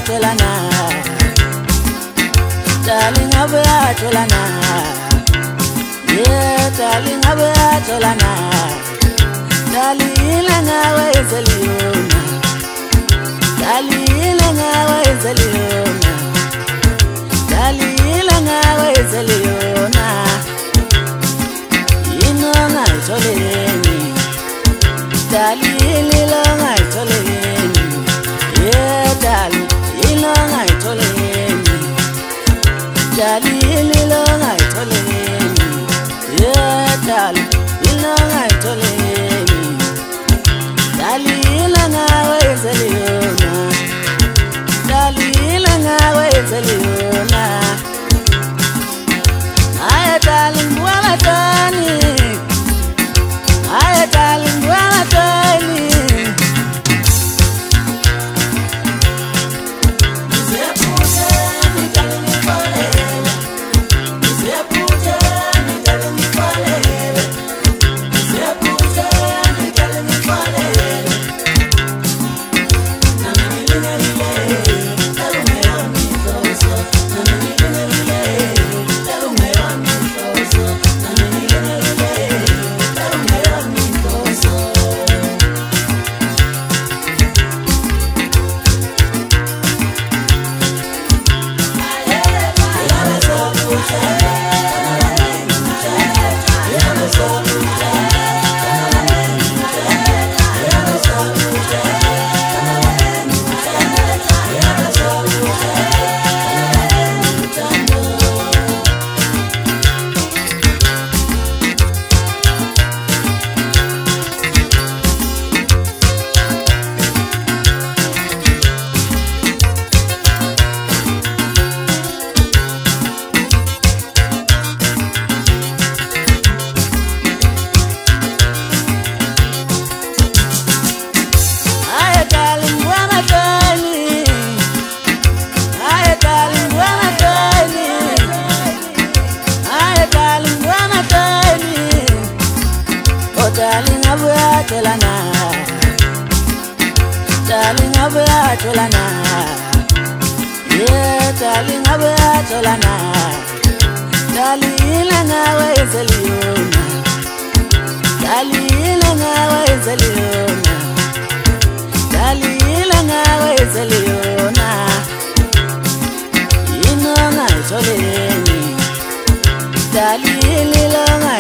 tolana darling abe tolana yeah darling abe tolana darling ngawe ezeliona darling ngawe ezeliona darling ngawe ezeliona inonga itoleni darling ilonga itoleni yeah darling ilonga itoleni darling ilonga itoleni yeah darling ilonga itoleni darling ngawe ezeliona darling ngawe ezeliona ay darling wala tani ay darling wala tani darling abe tolana darling abe tolana yeah darling abe tolana darling ngawe ezeliona darling ngawe ezeliona darling ngawe ezeliona inonga itoleni darling ilonga